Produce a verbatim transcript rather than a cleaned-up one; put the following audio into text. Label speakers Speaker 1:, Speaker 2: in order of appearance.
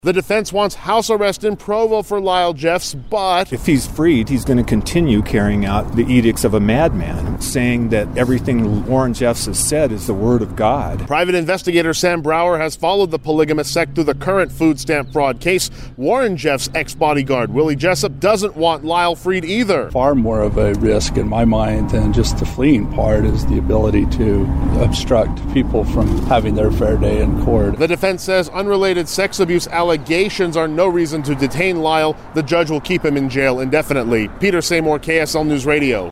Speaker 1: The defense wants house arrest in Provo for Lyle Jeffs, but
Speaker 2: if he's freed, he's going to continue carrying out the edicts of a madman, saying that everything Warren Jeffs has said is the word of God.
Speaker 1: Private investigator Sam Brower has followed the polygamous sect through the current food stamp fraud case. Warren Jeffs' ex-bodyguard Willie Jessup doesn't want Lyle freed either.
Speaker 3: Far more of a risk in my mind than just the fleeing part is the ability to obstruct people from having their fair day in court.
Speaker 1: The defense says unrelated sex abuse allegations Allegations are no reason to detain Lyle. The judge will keep him in jail indefinitely. Peter Seymour, K S L News Radio.